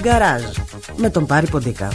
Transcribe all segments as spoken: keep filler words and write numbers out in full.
Γκαράζ με τον Πάρη Ποντίκα.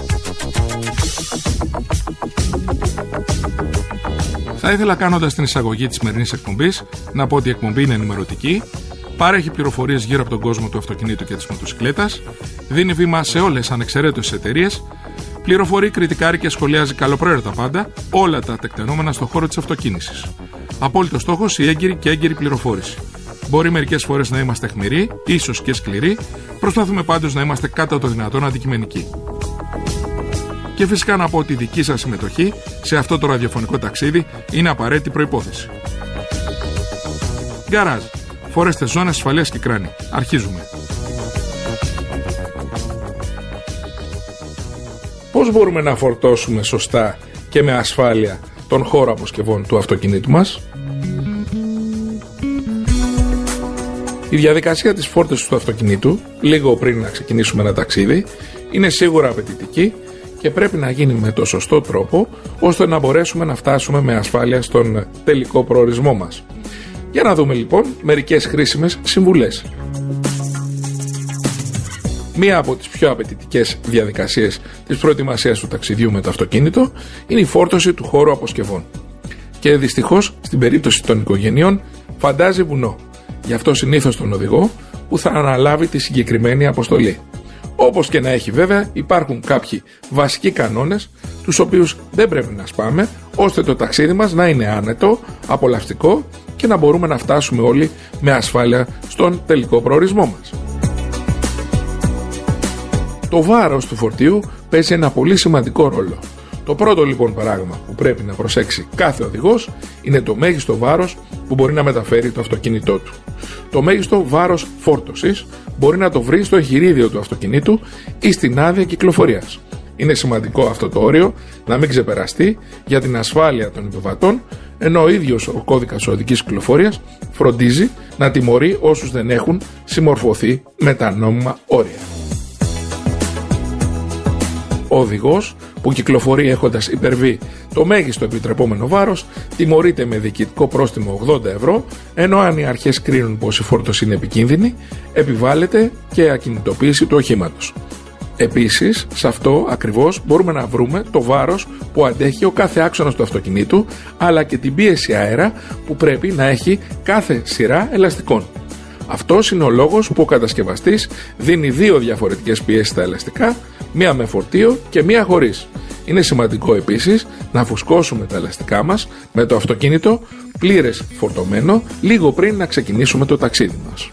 Θα ήθελα, κάνοντας την εισαγωγή της σημερινής εκπομπής, να πω ότι η εκπομπή είναι ενημερωτική, παρέχει πληροφορίες γύρω από τον κόσμο του αυτοκινήτου και της μοτοσυκλέτας, δίνει βήμα σε όλες ανεξαιρέτως εταιρείες, πληροφορεί, κριτικάρει και σχολιάζει καλοπροαίρετα πάντα όλα τα τεκτενόμενα στον χώρο της αυτοκίνησης. Απόλυτος στόχος η έγκυρη και έγκυρη πληροφόρηση. Μπορεί μερικές φορές να είμαστε αιχμηροί, ίσως και σκληροί, προσπαθούμε πάντως να είμαστε κάτω το δυνατόν αντικειμενικοί. Και φυσικά να πω ότι η δική σας συμμετοχή σε αυτό το ραδιοφωνικό ταξίδι είναι απαραίτητη προϋπόθεση. Γκαράζ. Φορέστε ζώνες ασφαλείας και κράνη. Αρχίζουμε. Πώς μπορούμε να φορτώσουμε σωστά και με ασφάλεια τον χώρο αποσκευών του αυτοκινήτου μας? Η διαδικασία της φόρτωσης του αυτοκινήτου, λίγο πριν να ξεκινήσουμε ένα ταξίδι, είναι σίγουρα απαιτητική και πρέπει να γίνει με το σωστό τρόπο, ώστε να μπορέσουμε να φτάσουμε με ασφάλεια στον τελικό προορισμό μας. Για να δούμε λοιπόν μερικές χρήσιμες συμβουλές. Μία από τις πιο απαιτητικές διαδικασίες της προετοιμασίας του ταξιδιού με το αυτοκίνητο είναι η φόρτωση του χώρου αποσκευών. Και δυστυχώς στην περίπτωση των οικογενειών φαντάζει βουνό. Γι' αυτό συνήθως τον οδηγό που θα αναλάβει τη συγκεκριμένη αποστολή. Όπως και να έχει βέβαια, υπάρχουν κάποιοι βασικοί κανόνες, τους οποίους δεν πρέπει να σπάμε, ώστε το ταξίδι μας να είναι άνετο, απολαυστικό και να μπορούμε να φτάσουμε όλοι με ασφάλεια στον τελικό προορισμό μας. Το βάρος του φορτίου παίζει ένα πολύ σημαντικό ρόλο. Το πρώτο λοιπόν πράγμα που πρέπει να προσέξει κάθε οδηγός είναι το μέγιστο βάρος που μπορεί να μεταφέρει το αυτοκίνητό του. Το μέγιστο βάρος φόρτωσης μπορεί να το βρει στο εγχειρίδιο του αυτοκινήτου ή στην άδεια κυκλοφορίας. Είναι σημαντικό αυτό το όριο να μην ξεπεραστεί για την ασφάλεια των επιβατών, ενώ ο ίδιος ο κώδικας οδικής κυκλοφορίας φροντίζει να τιμωρεί όσους δεν έχουν συμμορφωθεί με τα νόμιμα όρια. Ο οδηγός που κυκλοφορεί έχοντας υπερβεί το μέγιστο επιτρεπόμενο βάρος τιμωρείται με διοικητικό πρόστιμο ογδόντα ευρώ, ενώ αν οι αρχές κρίνουν πως η φόρτωση είναι επικίνδυνη, επιβάλλεται και ακινητοποίηση του οχήματος. Επίσης, σε αυτό ακριβώς μπορούμε να βρούμε το βάρος που αντέχει ο κάθε άξονας του αυτοκινήτου, αλλά και την πίεση αέρα που πρέπει να έχει κάθε σειρά ελαστικών. Αυτός είναι ο λόγος που ο κατασκευαστής δίνει δύο διαφορετικές πιέσεις στα ελαστικά, μία με φορτίο και μία χωρίς. Είναι σημαντικό επίσης να φουσκώσουμε τα ελαστικά μας με το αυτοκίνητο πλήρες φορτωμένο λίγο πριν να ξεκινήσουμε το ταξίδι μας.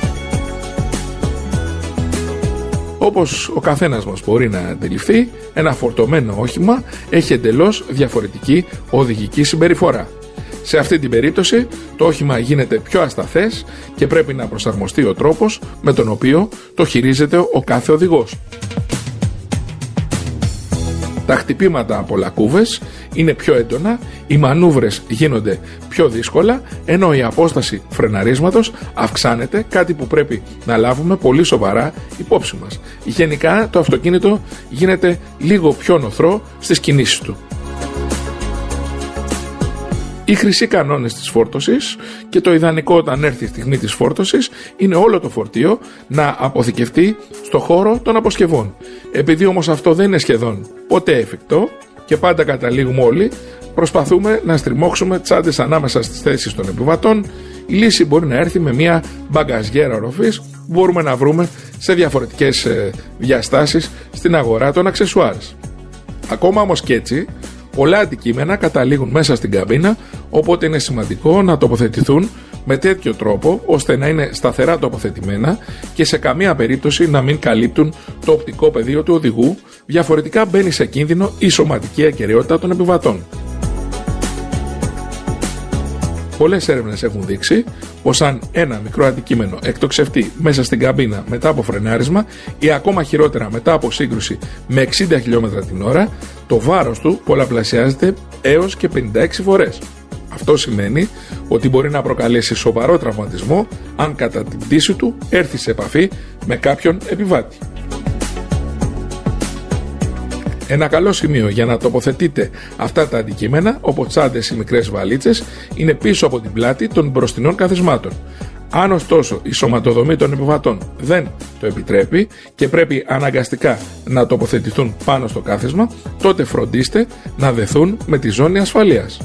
Όπως ο καθένας μας μπορεί να αντιληφθεί, ένα φορτωμένο όχημα έχει εντελώς διαφορετική οδηγική συμπεριφορά. Σε αυτή την περίπτωση το όχημα γίνεται πιο ασταθές και πρέπει να προσαρμοστεί ο τρόπος με τον οποίο το χειρίζεται ο κάθε οδηγός. Τα χτυπήματα από λακκούβες είναι πιο έντονα, οι μανούβρες γίνονται πιο δύσκολα, ενώ η απόσταση φρεναρίσματος αυξάνεται, κάτι που πρέπει να λάβουμε πολύ σοβαρά υπόψη μας. Γενικά το αυτοκίνητο γίνεται λίγο πιο νοθρό στις κινήσεις του. Οι χρυσοί κανόνες της φόρτωσης και το ιδανικό όταν έρθει η στιγμή της φόρτωσης είναι όλο το φορτίο να αποθηκευτεί στο χώρο των αποσκευών. Επειδή όμως αυτό δεν είναι σχεδόν ποτέ εφικτό και πάντα καταλήγουμε όλοι, προσπαθούμε να στριμώξουμε τσάντες ανάμεσα στις θέσεις των επιβατών. Η λύση μπορεί να έρθει με μια μπαγκαζιέρα οροφής που μπορούμε να βρούμε σε διαφορετικές διαστάσεις στην αγορά των αξεσουάρς. Ακόμα όμως και έτσι, πολλά αντικείμενα καταλήγουν μέσα στην καμπίνα, οπότε είναι σημαντικό να τοποθετηθούν με τέτοιο τρόπο ώστε να είναι σταθερά τοποθετημένα και σε καμία περίπτωση να μην καλύπτουν το οπτικό πεδίο του οδηγού, διαφορετικά μπαίνει σε κίνδυνο η σωματική ακεραιότητα των επιβατών. Πολλές έρευνες έχουν δείξει πως αν ένα μικρό αντικείμενο εκτοξευτεί μέσα στην καμπίνα μετά από φρενάρισμα ή ακόμα χειρότερα μετά από σύγκρουση με εξήντα χιλιόμετρα την ώρα, το βάρος του πολλαπλασιάζεται έως και πενήντα έξι φορές. Αυτό σημαίνει ότι μπορεί να προκαλέσει σοβαρό τραυματισμό αν κατά την πτήση του έρθει σε επαφή με κάποιον επιβάτη. Ένα καλό σημείο για να τοποθετείτε αυτά τα αντικείμενα, όπως τσάντες ή μικρές βαλίτσες, είναι πίσω από την πλάτη των μπροστινών καθισμάτων. Αν ωστόσο η σωματοδομή των επιβατών δεν το επιτρέπει και πρέπει αναγκαστικά να τοποθετηθούν πάνω στο κάθισμα, τότε φροντίστε να δεθούν με τη ζώνη ασφαλείας.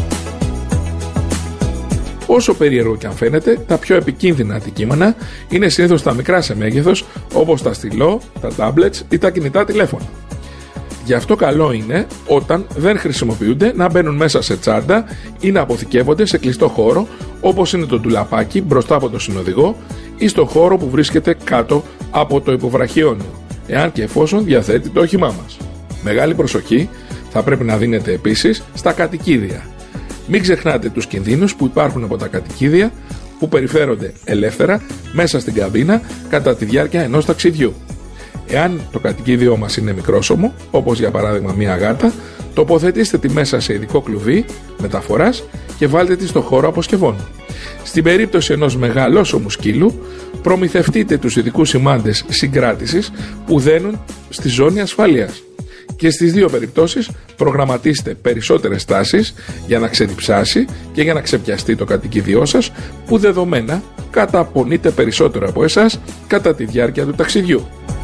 Όσο περίεργο και αν φαίνεται, τα πιο επικίνδυνα αντικείμενα είναι συνήθως τα μικρά σε μέγεθος, όπως τα στυλό, τα tablets ή τα κινητά τηλέφωνα. Γι' αυτό καλό είναι όταν δεν χρησιμοποιούνται να μπαίνουν μέσα σε τσάντα ή να αποθηκεύονται σε κλειστό χώρο, όπως είναι το ντουλαπάκι μπροστά από το συνοδηγό ή στο χώρο που βρίσκεται κάτω από το υποβραχιόνιο, εάν και εφόσον διαθέτει το όχημά μας. Μεγάλη προσοχή θα πρέπει να δίνετε επίσης στα κατοικίδια. Μην ξεχνάτε τους κινδύνους που υπάρχουν από τα κατοικίδια που περιφέρονται ελεύθερα μέσα στην καμπίνα κατά τη διάρκεια ενός ταξιδιού. Εάν το κατοικίδιό μας είναι μικρόσωμο, όπως για παράδειγμα μία γάτα, τοποθετήστε τη μέσα σε ειδικό κλουβί μεταφοράς και βάλτε τη στο χώρο αποσκευών. Στην περίπτωση ενός μεγαλόσωμου σκύλου, προμηθευτείτε τους ειδικούς σημάντες συγκράτησης που δένουν στη ζώνη ασφαλείας. Και στις δύο περιπτώσεις προγραμματίστε περισσότερες στάσεις για να ξεδιψάσει και για να ξεπιαστεί το κατοικίδιό σας, που δεδομένα καταπονείτε περισσότερο από εσάς κατά τη διάρκεια του ταξιδιού.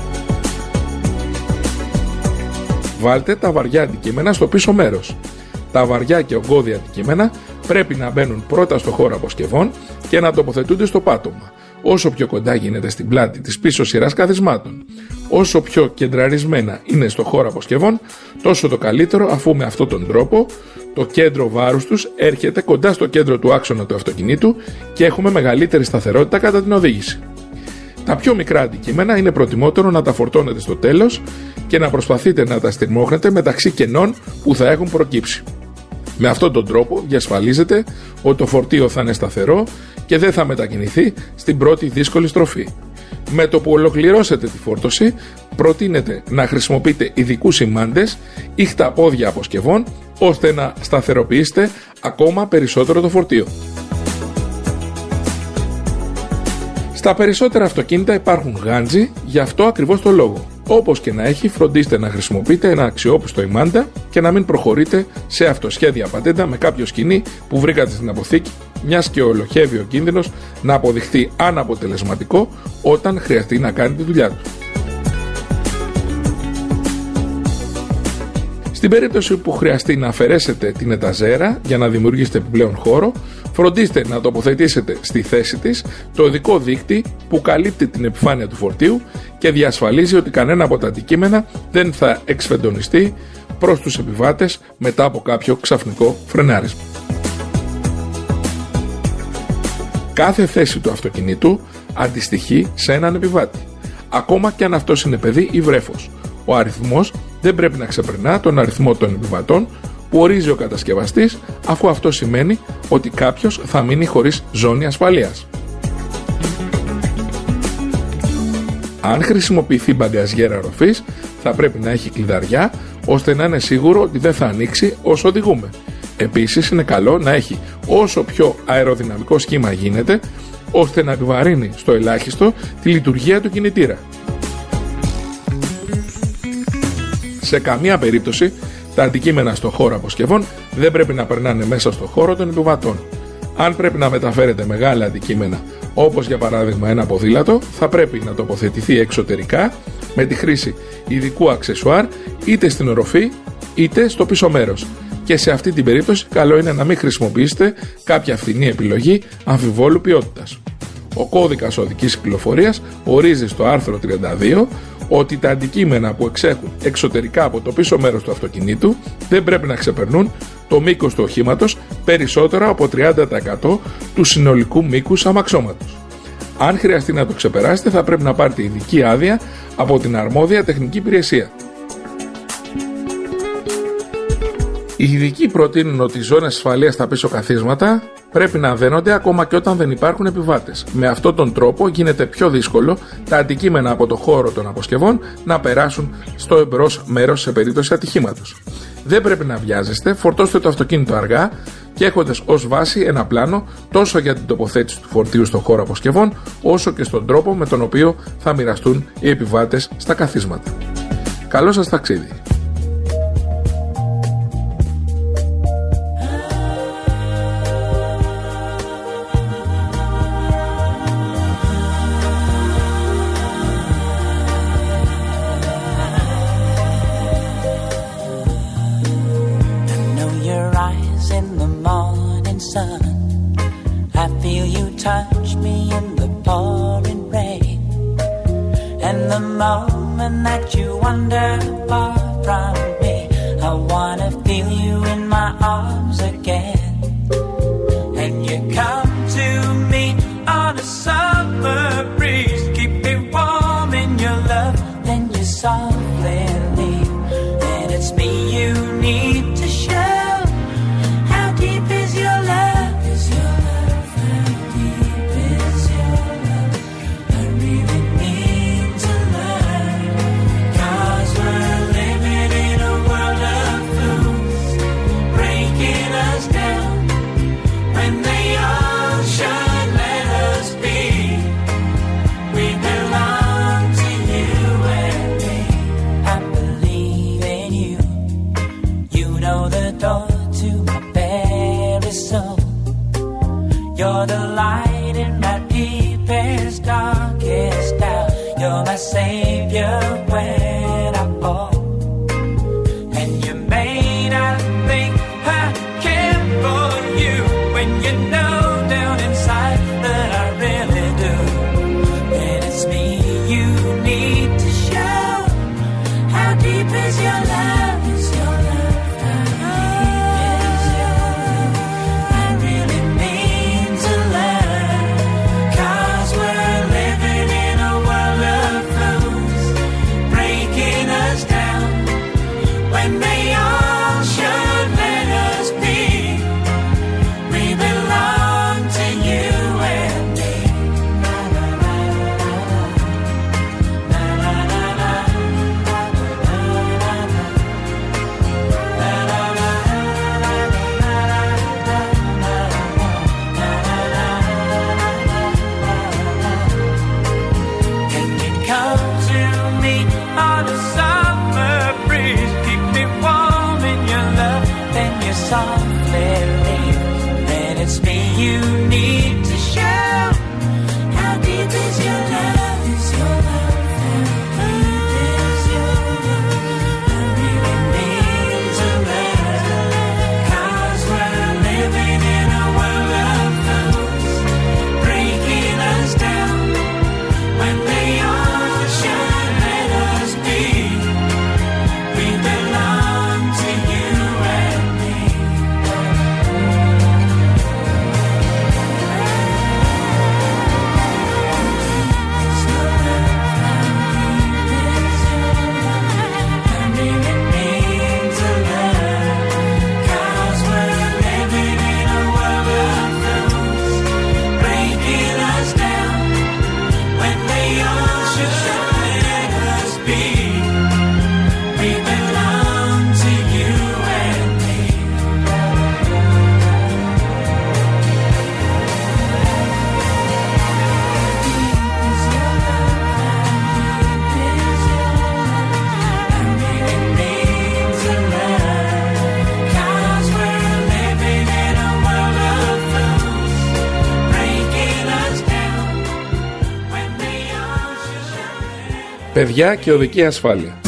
Βάλτε τα βαριά αντικείμενα στο πίσω μέρος. Τα βαριά και ογκώδια αντικείμενα πρέπει να μπαίνουν πρώτα στο χώρο αποσκευών και να τοποθετούνται στο πάτωμα, όσο πιο κοντά γίνεται στην πλάτη της πίσω σειράς καθισμάτων. Όσο πιο κεντραρισμένα είναι στο χώρο αποσκευών, τόσο το καλύτερο, αφού με αυτόν τον τρόπο το κέντρο βάρους τους έρχεται κοντά στο κέντρο του άξονα του αυτοκινήτου και έχουμε μεγαλύτερη σταθερότητα κατά την οδήγηση. Τα πιο μικρά αντικείμενα είναι προτιμότερο να τα φορτώνετε στο τέλος και να προσπαθείτε να τα στριμώχνετε μεταξύ κενών που θα έχουν προκύψει. Με αυτόν τον τρόπο διασφαλίζετε ότι το φορτίο θα είναι σταθερό και δεν θα μετακινηθεί στην πρώτη δύσκολη στροφή. Με το που ολοκληρώσετε τη φόρτωση, προτείνετε να χρησιμοποιείτε ειδικούς σημάντες ή χταπόδια αποσκευών, ώστε να σταθεροποιήσετε ακόμα περισσότερο το φορτίο. Στα περισσότερα αυτοκίνητα υπάρχουν γάντζοι, γι' αυτό ακριβώς το λόγο. Όπως και να έχει, φροντίστε να χρησιμοποιείτε ένα αξιόπιστο ημάντα και να μην προχωρείτε σε αυτοσχέδια πατέντα με κάποιο σκηνή που βρήκατε στην αποθήκη, μιας και ολοχεύει ο κίνδυνος να αποδειχθεί αναποτελεσματικό όταν χρειαστεί να κάνει τη δουλειά του. Στην περίπτωση που χρειαστεί να αφαιρέσετε την εταζέρα για να δημιουργήσετε επιπλέον χώρο, φροντίστε να τοποθετήσετε στη θέση της το οδικό δίκτυ που καλύπτει την επιφάνεια του φορτίου και διασφαλίζει ότι κανένα από τα αντικείμενα δεν θα εξφεντονιστεί προς τους επιβάτες μετά από κάποιο ξαφνικό φρενάρισμα. Κάθε θέση του αυτοκινήτου αντιστοιχεί σε έναν επιβάτη, ακόμα και αν αυτός είναι παιδί ή βρέφος. Ο αριθμός δεν πρέπει να ξεπερνά τον αριθμό των επιβατών που ορίζει ο κατασκευαστής, αφού αυτό σημαίνει ότι κάποιος θα μείνει χωρίς ζώνη ασφαλείας. Αν χρησιμοποιηθεί μπαγκαζιέρα ροφής, θα πρέπει να έχει κλειδαριά, ώστε να είναι σίγουρο ότι δεν θα ανοίξει όσο οδηγούμε. Επίσης, είναι καλό να έχει όσο πιο αεροδυναμικό σχήμα γίνεται, ώστε να επιβαρύνει στο ελάχιστο τη λειτουργία του κινητήρα. Σε καμία περίπτωση τα αντικείμενα στο χώρο αποσκευών δεν πρέπει να περνάνε μέσα στο χώρο των επιβατών. Αν πρέπει να μεταφέρετε μεγάλα αντικείμενα, όπως για παράδειγμα ένα ποδήλατο, θα πρέπει να τοποθετηθεί εξωτερικά με τη χρήση ειδικού αξεσουάρ είτε στην οροφή είτε στο πίσω μέρος. Και σε αυτή την περίπτωση καλό είναι να μην χρησιμοποιήσετε κάποια φθηνή επιλογή αμφιβόλου ποιότητας. Ο κώδικας οδικής κυκλοφορίας ορίζει στο άρθρο τριάντα δύο ότι τα αντικείμενα που εξέχουν εξωτερικά από το πίσω μέρος του αυτοκινήτου δεν πρέπει να ξεπερνούν το μήκος του οχήματος περισσότερο από τριάντα τοις εκατό του συνολικού μήκους αμαξώματος. Αν χρειαστεί να το ξεπεράσετε, θα πρέπει να πάρετε ειδική άδεια από την αρμόδια τεχνική υπηρεσία. Οι ειδικοί προτείνουν ότι οι ζώνες ασφαλείας στα πίσω καθίσματα πρέπει να δένονται ακόμα και όταν δεν υπάρχουν επιβάτες. Με αυτόν τον τρόπο γίνεται πιο δύσκολο τα αντικείμενα από το χώρο των αποσκευών να περάσουν στο εμπρός μέρος σε περίπτωση ατυχήματος. Δεν πρέπει να βιάζεστε, φορτώστε το αυτοκίνητο αργά και έχοντας ως βάση ένα πλάνο τόσο για την τοποθέτηση του φορτίου στο χώρο αποσκευών, όσο και στον τρόπο με τον οποίο θα μοιραστούν οι επιβάτες στα καθίσματα. Καλό σας ταξίδι! moment that you wander far from me, I wanna feel you in my arms again. And you come to me on a summer breeze, keep me warm in your love, then you softly leave. And it's me you need to show. How deep is your love? Is your love? How deep is your love? I really need to learn. 'Cause we're living in a world of fools, breaking us down when they all should let us be. We belong to you and me. I believe in you. You know the door to my very soul. You're the light in my deepest, darkest doubt. You're my savior when I fall. And you made I think I care for you, when you know down inside that I really do. And it's me you need to show. How deep is your love? Is your love? How deep is your love? I really need to learn. 'Cause we're living in a world of fools, breaking us down when they all should let us be. We belong to you and me. Na, na, na, na, na, na, na, na, Can you come to me on a summer breeze, keep me warm in your love, then you softly leave. And it's me you need to show. How deep is your love? Is your love? How deep is your love? I really need to learn. 'Cause we're living in a world of fools, breaking us down when they all should let us be. We belong to you and me. Is your love? How deep is your love? I really need to learn. 'Cause we're living in a world of fools, breaking us down when they all should let us be. We belong to you and me. Is your love? How deep is your love? I really need to learn. 'Cause we're living in a world of fools, breaking us down when they all should. Παιδιά και οδική ασφάλεια.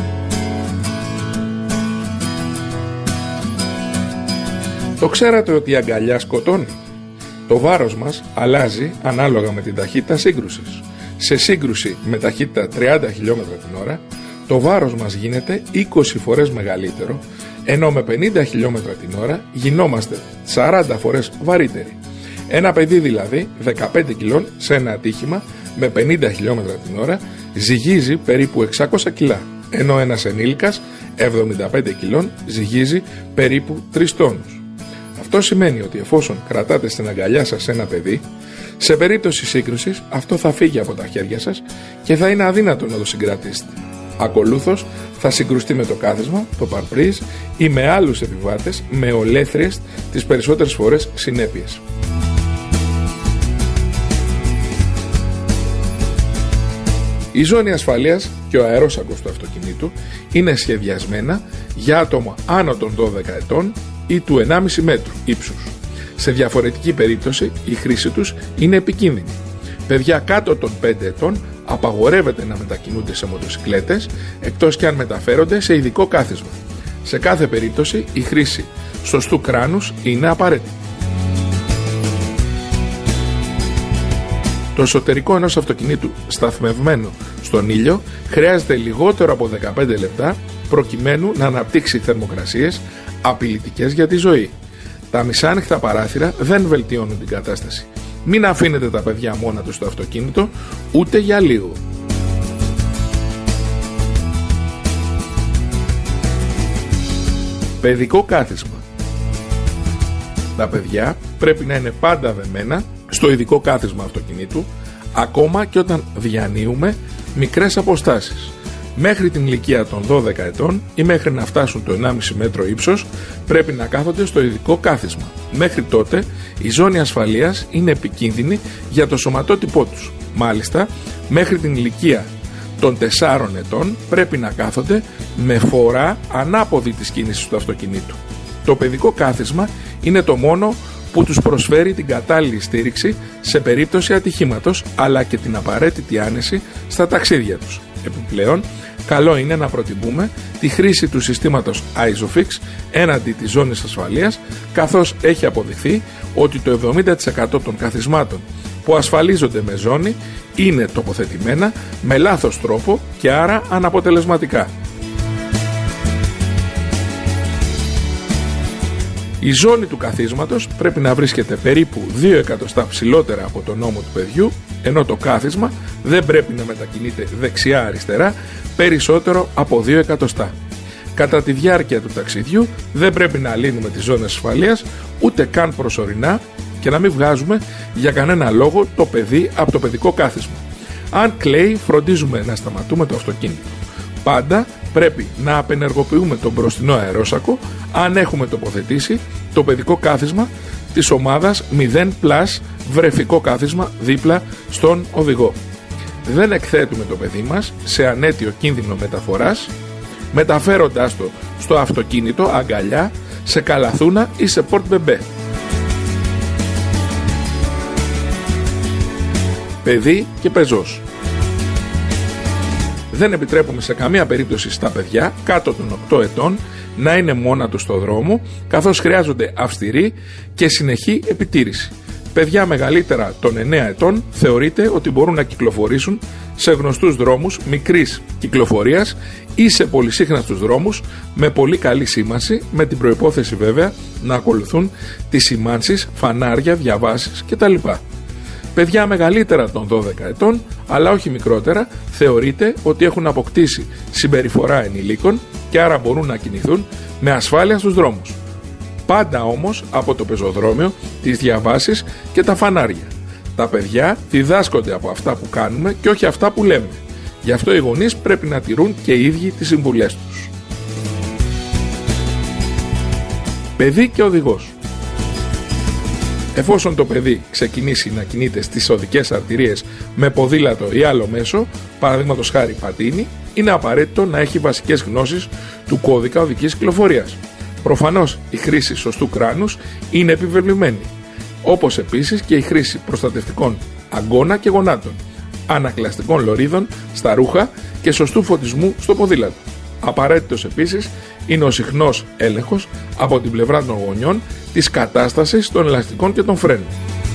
Το ξέρατε ότι η αγκαλιά σκοτώνει? Το βάρος μας αλλάζει ανάλογα με την ταχύτητα σύγκρουσης. Σε σύγκρουση με ταχύτητα τριάντα χιλιόμετρα την ώρα, το βάρος μας γίνεται είκοσι φορές μεγαλύτερο, ενώ με πενήντα χιλιόμετρα την ώρα γινόμαστε σαράντα φορές βαρύτεροι. Ένα παιδί δηλαδή δεκαπέντε κιλών σε ένα ατύχημα με πενήντα χιλιόμετρα την ώρα ζυγίζει περίπου εξακόσια κιλά, ενώ ένας ενήλικας εβδομήντα πέντε κιλών ζυγίζει περίπου τρεις τόνους. Αυτό σημαίνει ότι εφόσον κρατάτε στην αγκαλιά σας ένα παιδί, σε περίπτωση σύγκρουσης αυτό θα φύγει από τα χέρια σας και θα είναι αδύνατο να το συγκρατήσετε. Ακολούθως θα συγκρουστεί με το κάθισμα, το παρπρίζ ή με άλλους επιβάτες με ολέθριες τις περισσότερες φορές συνέπειες. Η ζώνη ασφαλείας και ο αερόσακος του αυτοκινήτου είναι σχεδιασμένα για άτομα άνω των δώδεκα ετών ή του ενάμιση μέτρου ύψους. Σε διαφορετική περίπτωση η χρήση τους είναι επικίνδυνη. Παιδιά κάτω των πέντε ετών απαγορεύεται να μετακινούνται σε μοτοσικλέτες, εκτός και αν μεταφέρονται σε ειδικό κάθισμα. Σε κάθε περίπτωση η χρήση σωστού κράνους είναι απαραίτητη. Το εσωτερικό ενός αυτοκινήτου σταθμευμένο στον ήλιο χρειάζεται λιγότερο από δεκαπέντε λεπτά προκειμένου να αναπτύξει θερμοκρασίες απειλητικές για τη ζωή. Τα μισάνοιχτα παράθυρα δεν βελτιώνουν την κατάσταση. Μην αφήνετε τα παιδιά μόνα τους στο αυτοκίνητο ούτε για λίγο. Παιδικό κάθισμα. Τα παιδιά πρέπει να είναι πάντα δεμένα στο ειδικό κάθισμα αυτοκινήτου, ακόμα και όταν διανύουμε μικρές αποστάσεις. Μέχρι την ηλικία των δώδεκα ετών ή μέχρι να φτάσουν το ενάμιση μέτρο ύψος πρέπει να κάθονται στο ειδικό κάθισμα. Μέχρι τότε η ζώνη ασφαλείας είναι επικίνδυνη για το σωματότυπό τους. Μάλιστα, μέχρι την ηλικία των τεσσάρων ετών πρέπει να κάθονται με φορά ανάποδη της κίνησης του αυτοκινήτου. Το παιδικό κάθισμα είναι το μόνο που τους προσφέρει την κατάλληλη στήριξη σε περίπτωση ατυχήματος, αλλά και την απαραίτητη άνεση στα ταξίδια τους. Επιπλέον, καλό είναι να προτιμούμε τη χρήση του συστήματος ISOFIX έναντι της ζώνης ασφαλείας, καθώς έχει αποδειχθεί ότι το εβδομήντα τοις εκατό των καθισμάτων που ασφαλίζονται με ζώνη είναι τοποθετημένα με λάθος τρόπο και άρα αναποτελεσματικά. Η ζώνη του καθίσματος πρέπει να βρίσκεται περίπου δύο εκατοστά ψηλότερα από τον ώμο του παιδιού, ενώ το κάθισμα δεν πρέπει να μετακινείται δεξιά-αριστερά περισσότερο από δύο εκατοστά. Κατά τη διάρκεια του ταξιδιού δεν πρέπει να λύνουμε τις ζώνες ασφαλείας ούτε καν προσωρινά και να μην βγάζουμε για κανένα λόγο το παιδί από το παιδικό κάθισμα. Αν κλαίει, φροντίζουμε να σταματούμε το αυτοκίνητο. Πάντα πρέπει να απενεργοποιούμε τον μπροστινό αερόσακο αν έχουμε τοποθετήσει το παιδικό κάθισμα της ομάδας μηδέν πλας βρεφικό κάθισμα δίπλα στον οδηγό. Δεν εκθέτουμε το παιδί μας σε ανέτιο κίνδυνο μεταφοράς, μεταφέροντάς το στο αυτοκίνητο αγκαλιά, σε καλαθούνα ή σε πορτ μπεμπέ. Παιδί και πεζός. Δεν επιτρέπουμε σε καμία περίπτωση στα παιδιά κάτω των οκτώ ετών να είναι μόνα τους στο δρόμο, καθώς χρειάζονται αυστηρή και συνεχή επιτήρηση. Παιδιά μεγαλύτερα των εννέα ετών θεωρείται ότι μπορούν να κυκλοφορήσουν σε γνωστούς δρόμους μικρής κυκλοφορίας ή σε πολυσύχναστους δρόμους με πολύ καλή σήμανση, με την προϋπόθεση βέβαια να ακολουθούν τις σημάνσεις, φανάρια, διαβάσεις κτλ. Παιδιά μεγαλύτερα των δώδεκα ετών, αλλά όχι μικρότερα, θεωρείται ότι έχουν αποκτήσει συμπεριφορά ενηλίκων και άρα μπορούν να κινηθούν με ασφάλεια στους δρόμους. Πάντα όμως από το πεζοδρόμιο, τις διαβάσεις και τα φανάρια. Τα παιδιά διδάσκονται από αυτά που κάνουμε και όχι αυτά που λέμε. Γι' αυτό οι γονείς πρέπει να τηρούν και οι ίδιοι τις συμβουλές τους. Παιδί και οδηγός. Εφόσον το παιδί ξεκινήσει να κινείται στις οδικές αρτηρίες με ποδήλατο ή άλλο μέσο, παραδείγματος χάρη πατίνι, είναι απαραίτητο να έχει βασικές γνώσεις του κώδικα οδικής κυκλοφορίας. Προφανώς η χρήση σωστού κράνους είναι επιβεβλημένη, όπως επίσης και η χρήση προστατευτικών αγκώνα και γονάτων, ανακλαστικών λωρίδων στα ρούχα και σωστού φωτισμού στο ποδήλατο. Απαραίτητος επίσης είναι ο συχνός έλεγχος από την πλευρά των γονιών της κατάστασης των ελαστικών και των φρένων.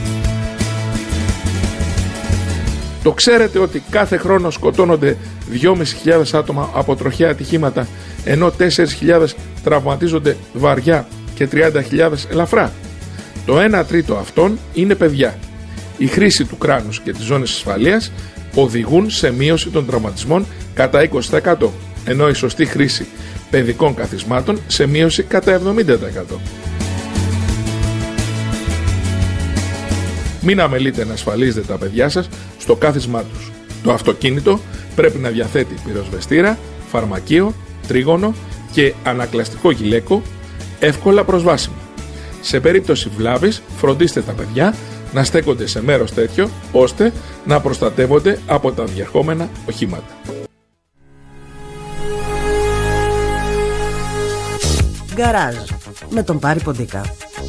Το ξέρετε ότι κάθε χρόνο σκοτώνονται δυόμισι χιλιάδες άτομα από τροχαία ατυχήματα, ενώ τέσσερις χιλιάδες τραυματίζονται βαριά και τριάντα χιλιάδες ελαφρά? Το ένα τρίτο αυτών είναι παιδιά. Η χρήση του κράνους και της ζώνης ασφαλείας οδηγούν σε μείωση των τραυματισμών κατά είκοσι τοις εκατό, ενώ η σωστή χρήση παιδικών καθισμάτων σε μείωση κατά εβδομήντα τοις εκατό. Μην αμελείτε να ασφαλίζετε τα παιδιά σας στο κάθισμά τους. Το αυτοκίνητο πρέπει να διαθέτει πυροσβεστήρα, φαρμακείο, τρίγωνο και ανακλαστικό γυλαίκο εύκολα προσβάσιμο. Σε περίπτωση βλάβης, φροντίστε τα παιδιά να στέκονται σε μέρος τέτοιο, ώστε να προστατεύονται από τα διερχόμενα οχήματα. Γκαράζ με τον Πάρη Ποντικά.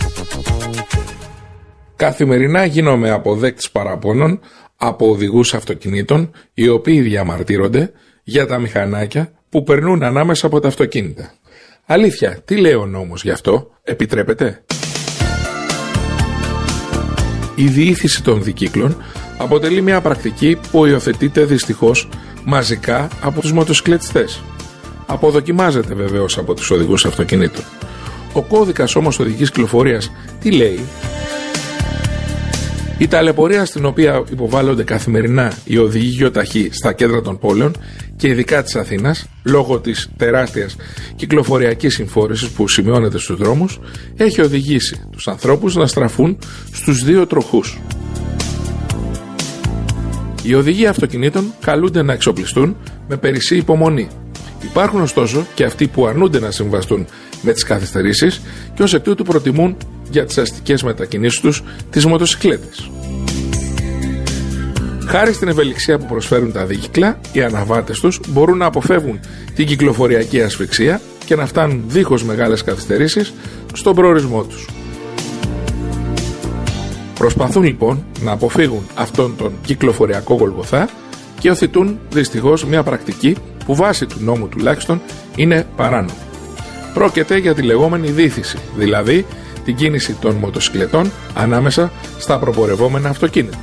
Καθημερινά γίνομαι αποδέκτης παραπώνων από οδηγούς αυτοκινήτων, οι οποίοι διαμαρτύρονται για τα μηχανάκια που περνούν ανάμεσα από τα αυτοκίνητα. Αλήθεια, τι λέει ο νόμος γι' αυτό? Επιτρέπεται? Η διήθηση των δικύκλων αποτελεί μια πρακτική που υιοθετείται δυστυχώς μαζικά από τους μοτοσυκλετιστές. Αποδοκιμάζεται βεβαίως από τους οδηγούς αυτοκινήτων. Ο κώδικας όμως οδικής κυκλοφορίας τι λέει? Η ταλαιπωρία στην οποία υποβάλλονται καθημερινά οι οδηγοί γεωταχή στα κέντρα των πόλεων και ειδικά της Αθήνας, λόγω της τεράστιας κυκλοφοριακής συμφόρησης που σημειώνεται στους δρόμους, έχει οδηγήσει τους ανθρώπους να στραφούν στους δύο τροχούς. Οι οδηγοί αυτοκινήτων καλούνται να εξοπλιστούν με περισσή υπομονή. Υπάρχουν ωστόσο και αυτοί που αρνούνται να συμβαστούν με τις καθυστερήσεις και ως εκ τούτου προτιμούν για τις αστικές μετακινήσεις τους τις μοτοσυκλέτες. Χάρη στην ευελιξία που προσφέρουν τα δίκυκλα, οι αναβάτες τους μπορούν να αποφεύγουν την κυκλοφοριακή ασφυξία και να φτάνουν δίχως μεγάλες καθυστερήσεις στον προορισμό τους. Προσπαθούν λοιπόν να αποφύγουν αυτόν τον κυκλοφοριακό γολγοθά και οθητούν δυστυχώς μια πρακτική που βάσει του νόμου τουλάχιστον είναι παράνομη. Πρόκειται για τη λεγόμενη δίθηση, δηλαδή την κίνηση των μοτοσυκλετών ανάμεσα στα προπορευόμενα αυτοκίνητα.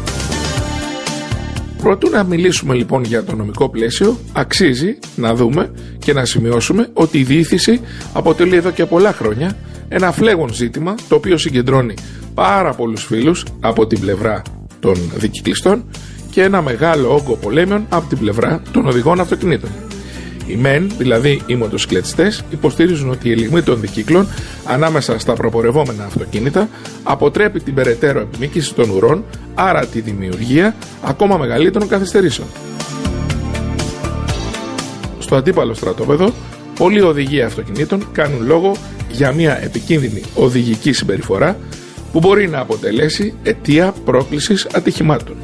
Προτού να μιλήσουμε λοιπόν για το νομικό πλαίσιο, αξίζει να δούμε και να σημειώσουμε ότι η διήθηση αποτελεί εδώ και πολλά χρόνια ένα φλέγον ζήτημα το οποίο συγκεντρώνει πάρα πολλούς φίλους από την πλευρά των δικυκλιστών και ένα μεγάλο όγκο πολέμιων από την πλευρά των οδηγών αυτοκινήτων. Οι μεν, δηλαδή οι μοτοσυκλετιστές, υποστηρίζουν ότι η ελιγμή των δικύκλων ανάμεσα στα προπορευόμενα αυτοκίνητα αποτρέπει την περαιτέρω επιμήκυση των ουρών, άρα τη δημιουργία ακόμα μεγαλύτερων καθυστερήσεων. Στο αντίπαλο στρατόπεδο, πολλοί οδηγοί αυτοκινήτων κάνουν λόγο για μια επικίνδυνη οδηγική συμπεριφορά που μπορεί να αποτελέσει αιτία πρόκλησης ατυχημάτων.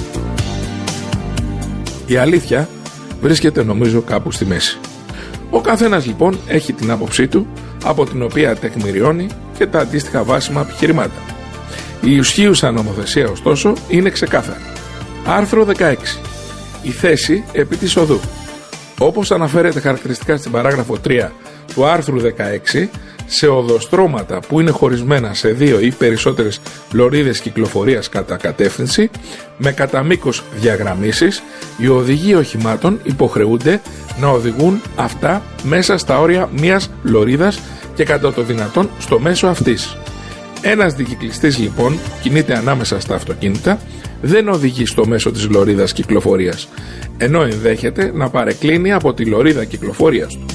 Η αλήθεια βρίσκεται νομίζω κάπου στη μέση. Ο καθένας λοιπόν έχει την άποψή του, από την οποία τεκμηριώνει και τα αντίστοιχα βάσιμα επιχειρημάτα. Η ισχύουσα νομοθεσία ωστόσο είναι ξεκάθαρη. Άρθρο δεκαέξι. Η θέση επί της οδού. Όπως αναφέρεται χαρακτηριστικά στην παράγραφο τρία του άρθρου δεκαέξι, σε οδοστρώματα που είναι χωρισμένα σε δύο ή περισσότερες λωρίδες κυκλοφορίας κατά κατεύθυνση, με κατά μήκος διαγραμμίσεις, οι οδηγοί οχημάτων υποχρεούνται να οδηγούν αυτά μέσα στα όρια μιας λωρίδας και κατά το δυνατόν στο μέσο αυτής. Ένας δικυκλιστής λοιπόν κινείται ανάμεσα στα αυτοκίνητα, δεν οδηγεί στο μέσο της λωρίδας κυκλοφορίας, ενώ ενδέχεται να παρεκκλίνει από τη λωρίδα κυκλοφορίας του.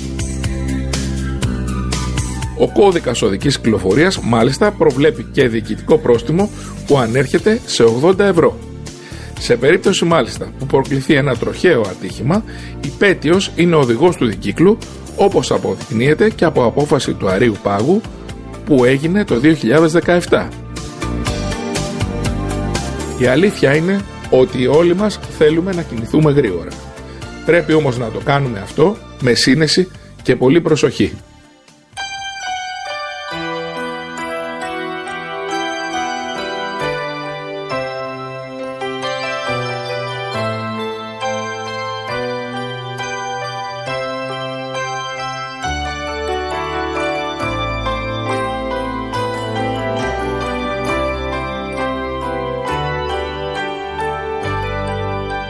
Ο κώδικας οδικής κυκλοφορίας μάλιστα προβλέπει και διοικητικό πρόστιμο που ανέρχεται σε ογδόντα ευρώ. Σε περίπτωση μάλιστα που προκληθεί ένα τροχαίο ατύχημα, υπέτειος είναι ο οδηγός του δικύκλου, όπως αποδεικνύεται και από απόφαση του Αρείου Πάγου που έγινε το δύο χιλιάδες δεκαεπτά. Η αλήθεια είναι ότι όλοι μας θέλουμε να κινηθούμε γρήγορα. Πρέπει όμως να το κάνουμε αυτό με σύνεση και πολύ προσοχή.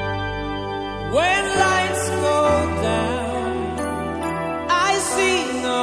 When lights go down, I see no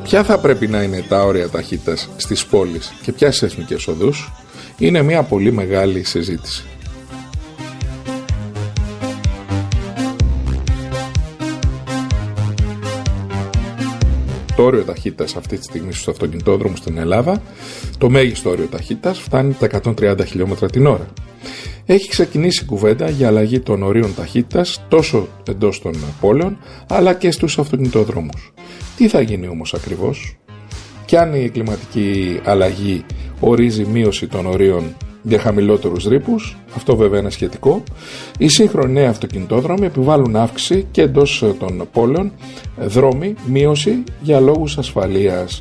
Ποια θα πρέπει να είναι τα όρια ταχύτητας στις πόλεις και ποιες στις εθνικές οδούς, είναι μια πολύ μεγάλη συζήτηση. Το όριο ταχύτητας αυτή τη στιγμή στους αυτοκινητόδρομους στην Ελλάδα, το μέγιστο όριο ταχύτητας φτάνει τα εκατόν τριάντα χιλιόμετρα την ώρα. Έχει ξεκινήσει κουβέντα για αλλαγή των ορίων ταχύτητας τόσο εντός των πόλεων αλλά και στους αυτοκινητόδρομους. Τι θα γίνει όμως ακριβώς? Και αν η κλιματική αλλαγή ορίζει μείωση των ορίων για χαμηλότερους ρήπους, αυτό βέβαια είναι σχετικό, οι σύγχρονοι νέοι αυτοκινητόδρομοι επιβάλλουν αύξηση και εντός των πόλεων δρόμοι μείωση για λόγους ασφαλείας.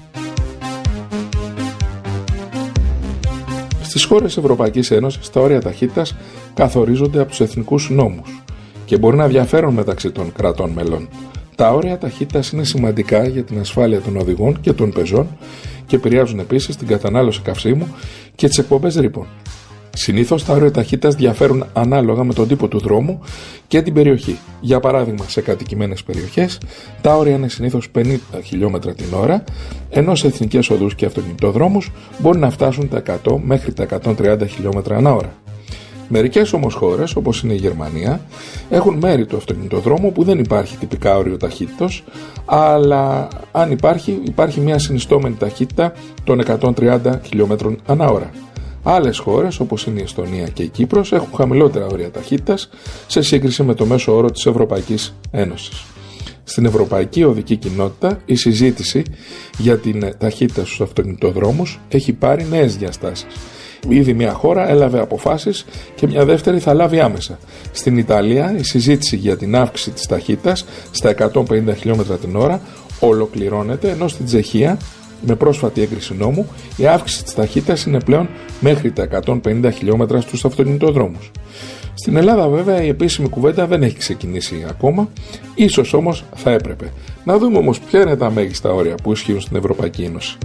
Στις χώρες Ευρωπαϊκής Ένωσης τα όρια ταχύτητας καθορίζονται από τους εθνικούς νόμους και μπορεί να διαφέρουν μεταξύ των κρατών μελών. Τα όρια ταχύτητας είναι σημαντικά για την ασφάλεια των οδηγών και των πεζών και επηρεάζουν επίσης την κατανάλωση καυσίμου και τις εκπομπές ρήπων. Συνήθως τα όρια ταχύτητας διαφέρουν ανάλογα με τον τύπο του δρόμου και την περιοχή. Για παράδειγμα, σε κατοικημένες περιοχές τα όρια είναι συνήθως πενήντα χιλιόμετρα την ώρα, ενώ σε εθνικές οδούς και αυτοκινητοδρόμους μπορεί να φτάσουν τα εκατό μέχρι τα εκατόν τριάντα χιλιόμετρα ανά ώρα. Μερικές όμως χώρες, όπως είναι η Γερμανία, έχουν μέρη του αυτοκινητοδρόμου που δεν υπάρχει τυπικά όριο ταχύτητος, αλλά αν υπάρχει, υπάρχει μια συνιστόμενη ταχύτητα των εκατόν τριάντα χιλιόμετρων ανά ώρα. Άλλες χώρες, όπως είναι η Εστονία και η Κύπρος, έχουν χαμηλότερα όρια ταχύτητας σε σύγκριση με το μέσο όρο της Ευρωπαϊκής Ένωσης. Στην Ευρωπαϊκή Οδική Κοινότητα η συζήτηση για την ταχύτητα στους αυτοκινητοδρόμους έχει πάρει νέες διαστάσεις. Ήδη μια χώρα έλαβε αποφάσεις και μια δεύτερη θα λάβει άμεσα. Στην Ιταλία η συζήτηση για την αύξηση της ταχύτητας στα εκατόν πενήντα χιλιόμετρα την ώρα ολοκληρώνεται, ενώ στην Τσεχία, με πρόσφατη έγκριση νόμου, η αύξηση της ταχύτητας είναι πλέον μέχρι τα εκατόν πενήντα χιλιόμετρα στους αυτοκινητοδρόμους. Στην Ελλάδα βέβαια η επίσημη κουβέντα δεν έχει ξεκινήσει ακόμα, ίσως όμως θα έπρεπε. Να δούμε όμως ποια είναι τα μέγιστα όρια που ισχύουν στην Ευρωπαϊκή Ένωση.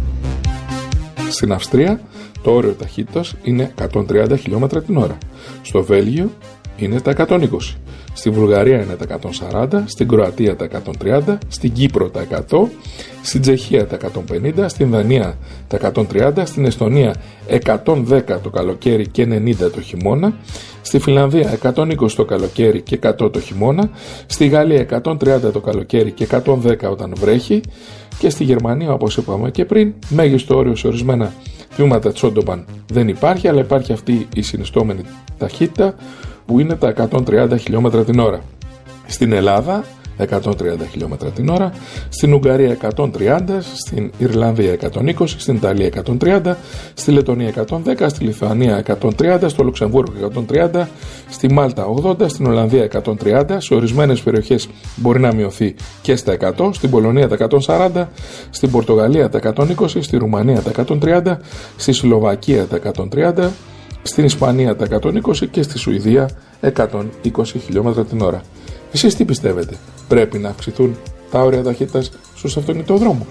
Στην Αυστρία το όριο ταχύτητας είναι εκατόν τριάντα χιλιόμετρα την ώρα. Στο Βέλγιο είναι τα εκατόν είκοσι. Στη Βουλγαρία είναι τα εκατόν σαράντα, στην Κροατία τα εκατόν τριάντα, στην Κύπρο τα εκατό, στην Τσεχία τα εκατόν πενήντα, στην Δανία τα εκατόν τριάντα, στην Εστονία εκατόν δέκα το καλοκαίρι και ενενήντα το χειμώνα, στη Φινλανδία εκατόν είκοσι το καλοκαίρι και εκατό το χειμώνα, στη Γαλλία εκατόν τριάντα το καλοκαίρι και εκατόν δέκα όταν βρέχει και στη Γερμανία, όπως είπαμε και πριν, μέγιστο όριο σε ορισμένα τμήματα της Όντομπαν δεν υπάρχει, αλλά υπάρχει αυτή η συνιστόμενη ταχύτητα που είναι τα εκατόν τριάντα χιλιόμετρα την ώρα. Στην Ελλάδα εκατόν τριάντα χιλιόμετρα την ώρα, στην Ουγγαρία εκατόν τριάντα, στην Ιρλανδία εκατόν είκοσι, στην Ιταλία εκατόν τριάντα, στη Λετωνία εκατόν δέκα, στη Λιθουανία εκατόν τριάντα, στο Λουξεμβούργο εκατόν τριάντα, στη Μάλτα ογδόντα, στην Ολλανδία εκατόν τριάντα, σε ορισμένες περιοχές μπορεί να μειωθεί και στα εκατό, στην Πολωνία τα εκατόν σαράντα, στην Πορτογαλία τα εκατόν είκοσι, στη Ρουμανία τα εκατόν τριάντα, στη Σλοβακία τα εκατόν τριάντα, στην Ισπανία τα εκατόν είκοσι και στη Σουηδία εκατόν είκοσι χιλιόμετρα την ώρα. Εσείς τι πιστεύετε, πρέπει να αυξηθούν τα όρια ταχύτητας στους αυτοκινητοδρόμους?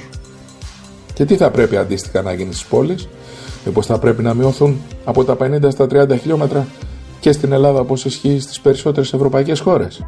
Και τι θα πρέπει αντίστοιχα να γίνει στις πόλεις? Μήπως θα πρέπει να μειωθούν από τα πενήντα στα τριάντα χιλιόμετρα και στην Ελλάδα όπως ισχύει στις περισσότερες ευρωπαϊκές χώρες?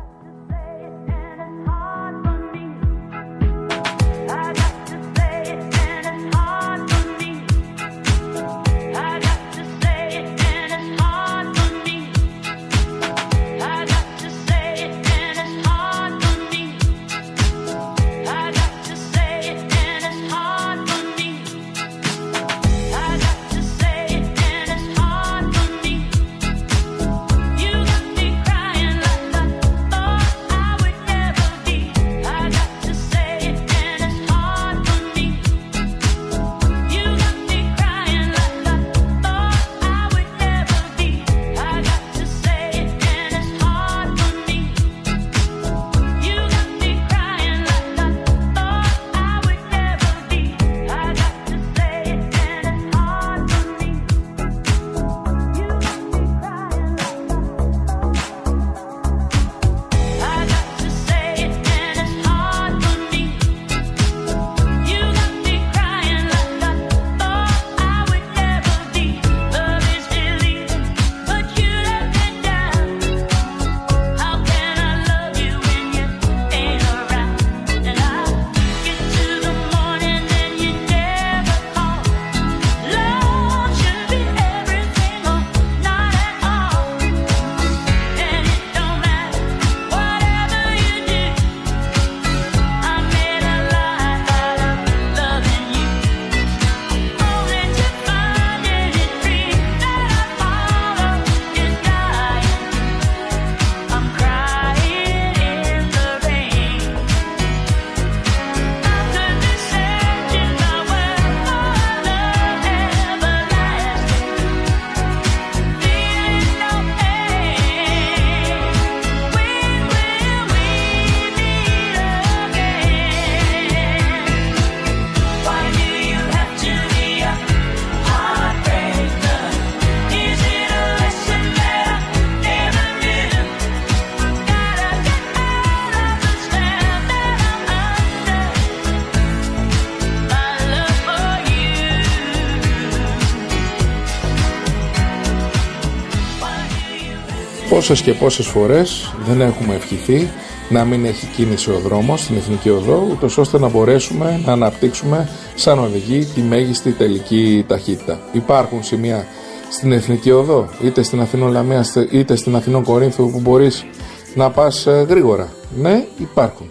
Πόσες και πόσες φορές δεν έχουμε ευχηθεί να μην έχει κίνηση ο δρόμος στην Εθνική Οδό, ούτως ώστε να μπορέσουμε να αναπτύξουμε σαν οδηγοί τη μέγιστη τελική ταχύτητα. Υπάρχουν σημεία στην Εθνική Οδό, είτε στην Αθηνών Λαμίας είτε στην Αθηνών Κορίνθου, που μπορείς να πας γρήγορα? Ναι, υπάρχουν.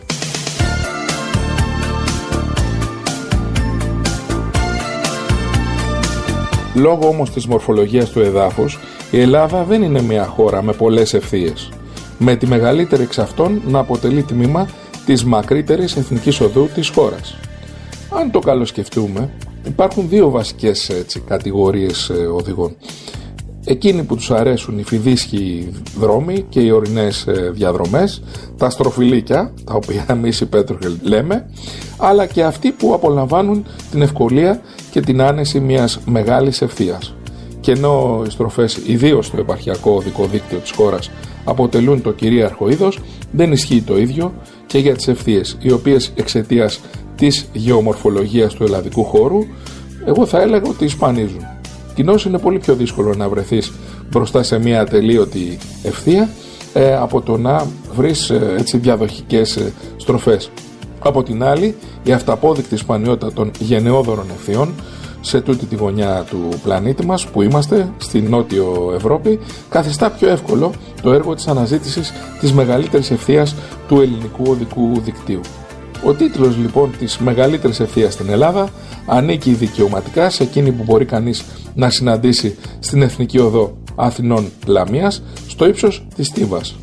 Λόγω όμως της μορφολογίας του εδάφους, η Ελλάδα δεν είναι μια χώρα με πολλές ευθείες, με τη μεγαλύτερη εξ αυτών να αποτελεί τμήμα της μακρύτερης εθνικής οδού της χώρας. Αν το καλοσκεφτούμε, υπάρχουν δύο βασικές έτσι, κατηγορίες ε, οδηγών. Εκείνοι που τους αρέσουν οι φιδίσχοι δρόμοι και οι ορεινές ε, διαδρομές, τα στροφιλίκια, τα οποία εμείς οι πέτροχοι λέμε, αλλά και αυτοί που απολαμβάνουν την ευκολία και την άνεση μιας μεγάλης ευθείας. Και ενώ οι στροφές, ιδίως στο επαρχιακό οδικό δίκτυο της χώρας, αποτελούν το κυρίαρχο είδος, δεν ισχύει το ίδιο και για τις ευθείες, οι οποίες εξαιτίας της γεωμορφολογίας του ελλαδικού χώρου, εγώ θα έλεγα ότι σπανίζουν. Κοινώς είναι πολύ πιο δύσκολο να βρεθείς μπροστά σε μια ατελείωτη ευθεία ε, από το να βρεις ε, έτσι διαδοχικές ε, στροφές. Από την άλλη, η αυταπόδεικτη σπανιότητα των γενναιόδωρων ευθειών σε τούτη τη γωνιά του πλανήτη μας που είμαστε, στη Νότιο Ευρώπη, καθιστά πιο εύκολο το έργο της αναζήτησης της μεγαλύτερης ευθείας του ελληνικού οδικού δικτύου. Ο τίτλος λοιπόν της μεγαλύτερης ευθείας στην Ελλάδα ανήκει δικαιωματικά σε εκείνη που μπορεί κανείς να συναντήσει στην Εθνική Οδό Αθηνών Λαμίας, στο ύψος της Στίβας.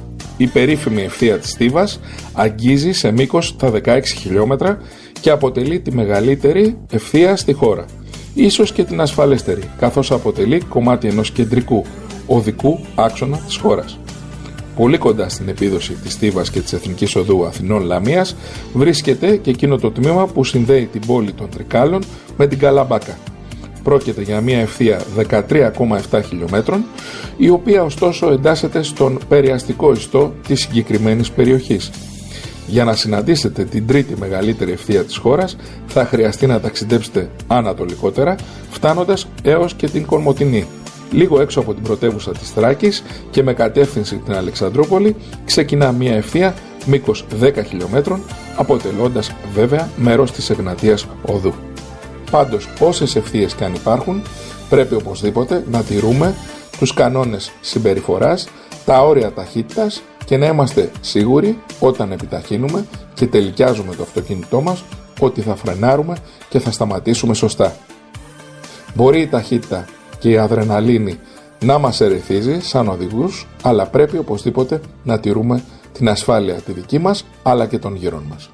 Η περίφημη ευθεία της Στίβας αγγίζει σε μήκος τα δεκαέξι χιλιόμετρα και αποτελεί τη μεγαλύτερη ευθεία στη χώρα, ίσως και την ασφαλέστερη, καθώς αποτελεί κομμάτι ενός κεντρικού οδικού άξονα της χώρας. Πολύ κοντά στην επίδοση της Στίβας και της Εθνικής Οδού Αθηνών Λαμίας βρίσκεται και εκείνο το τμήμα που συνδέει την πόλη των Τρικάλων με την Καλαμπάκα. Πρόκειται για μια ευθεία δεκατρία κόμμα επτά χιλιόμετρων, η οποία ωστόσο εντάσσεται στον περιαστικό ιστό της συγκεκριμένης περιοχής. Για να συναντήσετε την τρίτη μεγαλύτερη ευθεία της χώρας θα χρειαστεί να ταξιδέψετε ανατολικότερα, φτάνοντας έως και την Κολμοτηνή. Λίγο έξω από την πρωτεύουσα της Θράκης και με κατεύθυνση την Αλεξανδρούπολη ξεκινά μια ευθεία μήκος δέκα χιλιόμετρων, αποτελώντας βέβαια μέρος της Εγνατίας Οδού. Πάντως, όσες ευθείες και αν υπάρχουν, πρέπει οπωσδήποτε να τηρούμε τους κανόνες συμπεριφοράς, τα όρια ταχύτητας και να είμαστε σίγουροι όταν επιταχύνουμε και τελικιάζουμε το αυτοκίνητό μας ότι θα φρενάρουμε και θα σταματήσουμε σωστά. Μπορεί η ταχύτητα και η αδρεναλίνη να μας ερεθίζει σαν οδηγούς, αλλά πρέπει οπωσδήποτε να τηρούμε την ασφάλεια τη δική μας αλλά και των γύρων μας.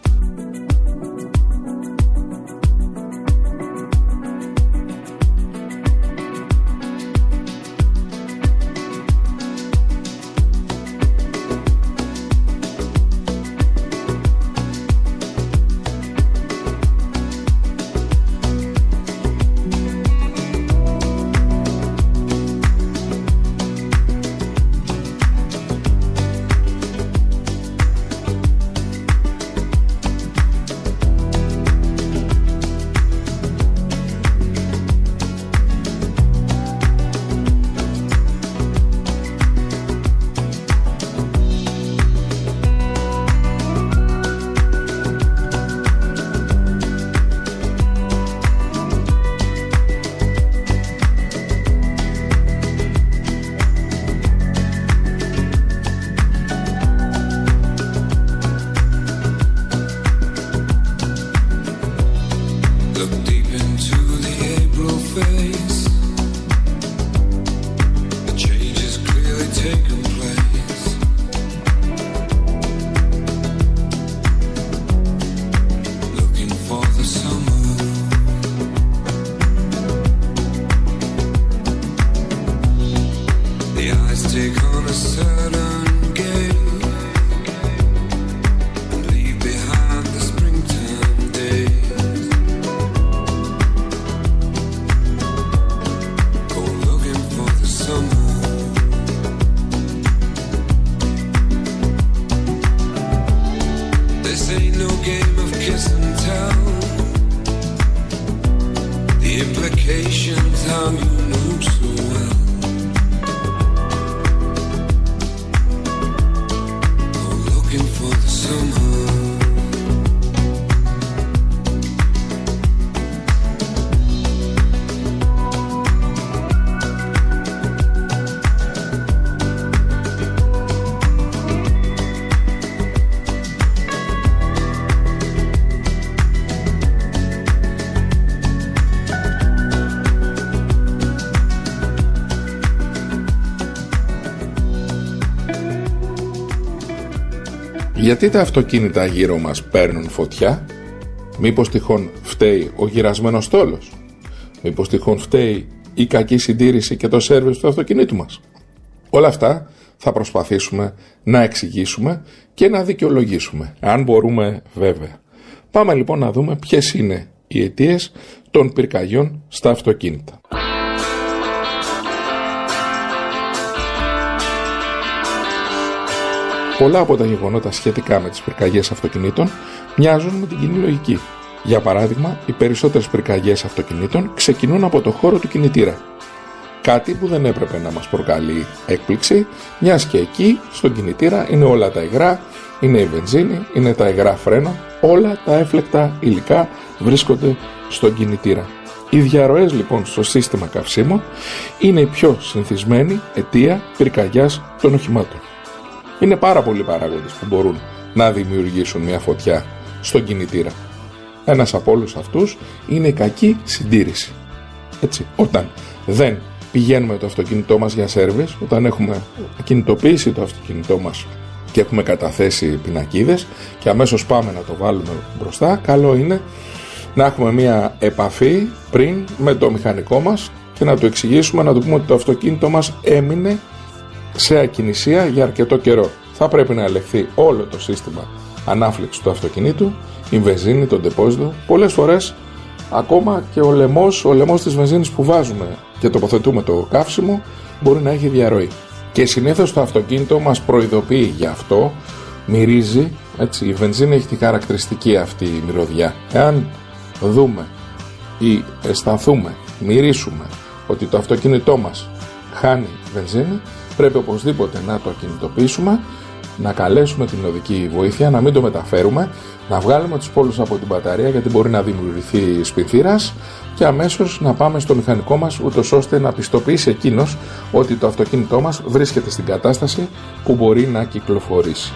Γιατί τα αυτοκίνητα γύρω μας παίρνουν φωτιά? Μήπως τυχόν φταίει ο γυρασμένος στόλος? Μήπως τυχόν φταίει η κακή συντήρηση και το σέρβις του αυτοκινήτου μας? Όλα αυτά θα προσπαθήσουμε να εξηγήσουμε και να δικαιολογήσουμε, αν μπορούμε βέβαια. Πάμε λοιπόν να δούμε ποιες είναι οι αιτίες των πυρκαγιών στα αυτοκίνητα. Πολλά από τα γεγονότα σχετικά με τις πυρκαγιές αυτοκινήτων μοιάζουν με την κοινή λογική. Για παράδειγμα, οι περισσότερες πυρκαγιές αυτοκινήτων ξεκινούν από το χώρο του κινητήρα. Κάτι που δεν έπρεπε να μας προκαλεί έκπληξη, μιας και εκεί, στον κινητήρα, είναι όλα τα υγρά, είναι η βενζίνη, είναι τα υγρά φρένο, όλα τα έφλεκτα υλικά βρίσκονται στον κινητήρα. Οι διαρροές λοιπόν στο σύστημα καυσίμων είναι η πιο συνηθισμένη αιτία πυρκαγιάς των οχημάτων. Είναι πάρα πολλοί παράγοντες που μπορούν να δημιουργήσουν μια φωτιά στον κινητήρα. Ένας από όλους αυτούς είναι η κακή συντήρηση. Έτσι, όταν δεν πηγαίνουμε το αυτοκίνητό μας για σέρβις, όταν έχουμε κινητοποιήσει το αυτοκίνητό μας και έχουμε καταθέσει πινακίδες και αμέσως πάμε να το βάλουμε μπροστά, καλό είναι να έχουμε μια επαφή πριν με το μηχανικό μας και να του εξηγήσουμε, να του πούμε ότι το αυτοκίνητο μας έμεινε σε ακινησία για αρκετό καιρό. Θα πρέπει να ελεγχθεί όλο το σύστημα ανάφλεξης του αυτοκινήτου, η βενζίνη, το ντεπόζιτο. Πολλές φορές ακόμα και ο λαιμός, ο λαιμός της βενζίνης που βάζουμε και τοποθετούμε το καύσιμο μπορεί να έχει διαρροή. Και συνήθως το αυτοκίνητο μας προειδοποιεί γι' αυτό, μυρίζει, έτσι, η βενζίνη έχει τη χαρακτηριστική αυτή η μυρωδιά. Εάν δούμε ή αισθανθούμε, μυρίσουμε ότι το αυτοκίνητό μας χάνει βενζίνη, πρέπει οπωσδήποτε να το κινητοποιήσουμε, να καλέσουμε την οδική βοήθεια, να μην το μεταφέρουμε, να βγάλουμε τους πόλους από την μπαταρία γιατί μπορεί να δημιουργηθεί σπινθήρας και αμέσως να πάμε στο μηχανικό μας, ούτως ώστε να πιστοποιήσει εκείνος ότι το αυτοκίνητό μας βρίσκεται στην κατάσταση που μπορεί να κυκλοφορήσει.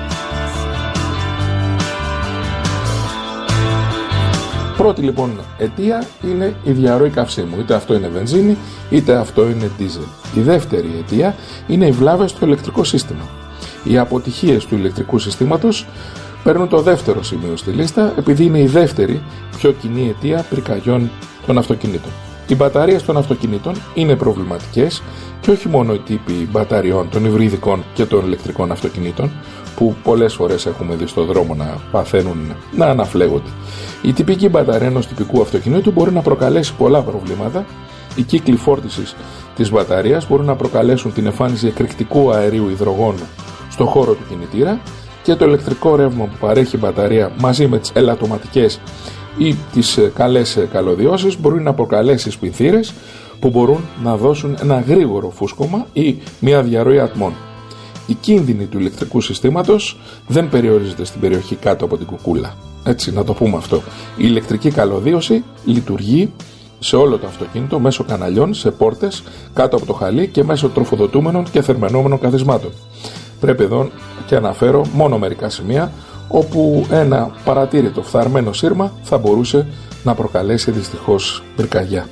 Πρώτη λοιπόν αιτία είναι η διαρροή καυσίμου. Είτε αυτό είναι βενζίνη, είτε αυτό είναι δίζελ. Η δεύτερη αιτία είναι οι βλάβες στο ηλεκτρικό σύστημα. Οι αποτυχίες του ηλεκτρικού συστήματος παίρνουν το δεύτερο σημείο στη λίστα, επειδή είναι η δεύτερη πιο κοινή αιτία πυρκαγιών των αυτοκινήτων. Οι μπαταρίες των αυτοκινήτων είναι προβληματικές και όχι μόνο οι τύποι μπαταριών των υβριδικών και των ηλεκτρικών αυτοκινήτων, που πολλές φορές έχουμε δει στον δρόμο να παθαίνουν, να αναφλέγονται. Η τυπική μπαταρία ενός τυπικού αυτοκινήτου μπορεί να προκαλέσει πολλά προβλήματα. Οι κύκλοι φόρτισης της μπαταρίας μπορούν να προκαλέσουν την εμφάνιση εκρηκτικού αερίου υδρογόνου στον χώρο του κινητήρα και το ηλεκτρικό ρεύμα που παρέχει η μπαταρία μαζί με τις ελαττωματικές ή τις καλές καλωδιώσεις μπορεί να προκαλέσει σπινθήρες που μπορούν να δώσουν ένα γρήγορο φούσκωμα ή μια διαρροή ατμών. Η κίνδυνη του ηλεκτρικού συστήματος δεν περιορίζεται στην περιοχή κάτω από την κουκούλα. Έτσι, να το πούμε αυτό. Η ηλεκτρική καλωδίωση λειτουργεί σε όλο το αυτοκίνητο μέσω καναλιών, σε πόρτες, κάτω από το χαλί και μέσω τροφοδοτούμενων και θερμαινόμενων καθισμάτων. Πρέπει εδώ και αναφέρω μόνο μερικά σημεία όπου ένα παρατήρητο φθαρμένο σύρμα θα μπορούσε να προκαλέσει δυστυχώς πυρκαγιά.